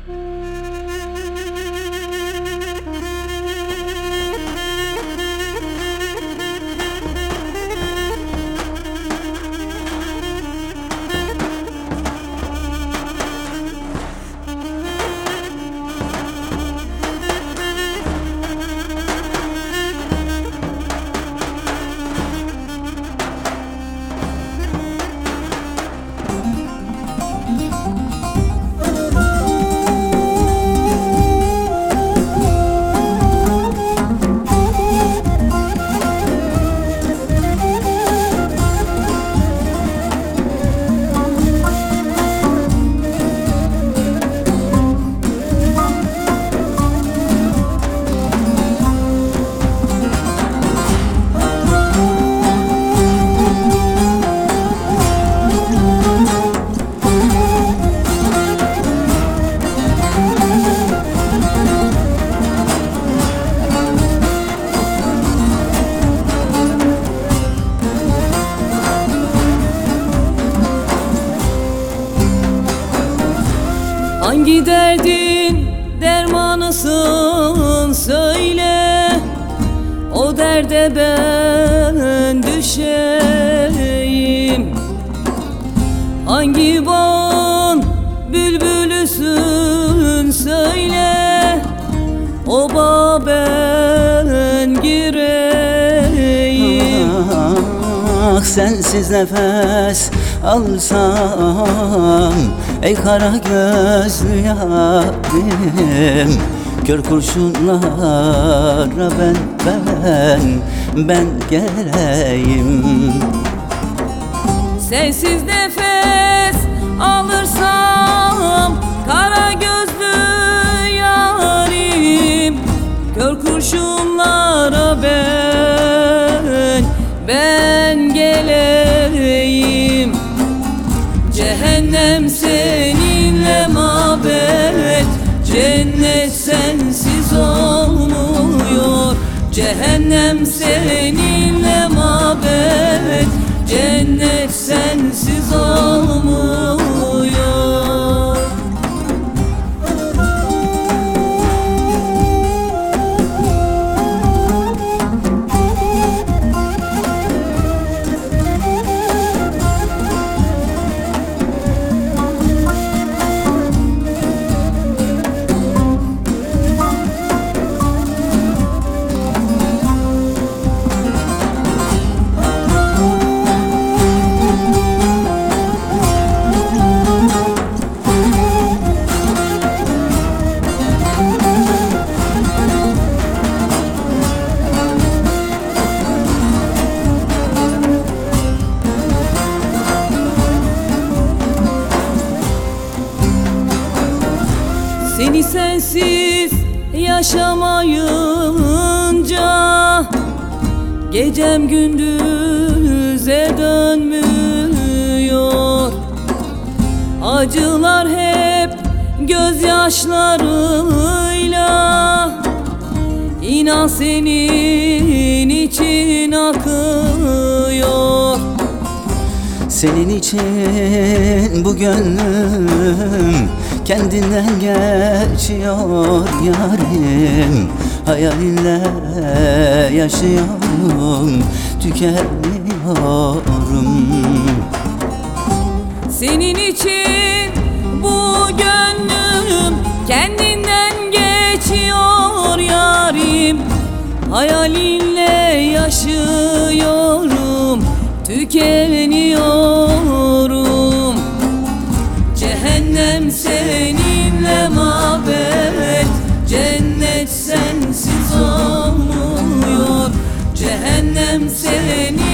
Hangi derdin dermanısın söyle, o derde ben düşeyim. Hangi bağın bülbülüsün söyle, o bağa ben gireyim. Ah, sensiz nefes alsam ey kara gözlü yarim, kör kurşunlara ben geleyim. Sensiz nefes alırsam kara gözlü yarim, kör kurşunlara ben geleyim. Cehennem seninle mabet, cennet sensiz olmuyor. Cehennem seninle mabet, cennet sensiz olmuyor. Seni sensiz yaşamayınca gecem gündüze dönmüyor. Acılar hep gözyaşlarıyla, inan senin için akıyor. Senin için bu gönlüm kendinden geçiyor yarim. Hayalinle yaşıyorum, tükeniyorum. Senin için bu gönlüm kendinden geçiyor yarim. Hayalinle yaşıyorum, tükeniyorum. Cehennem seninle mabet, cennet sensiz olmuyor. Cehennem seninle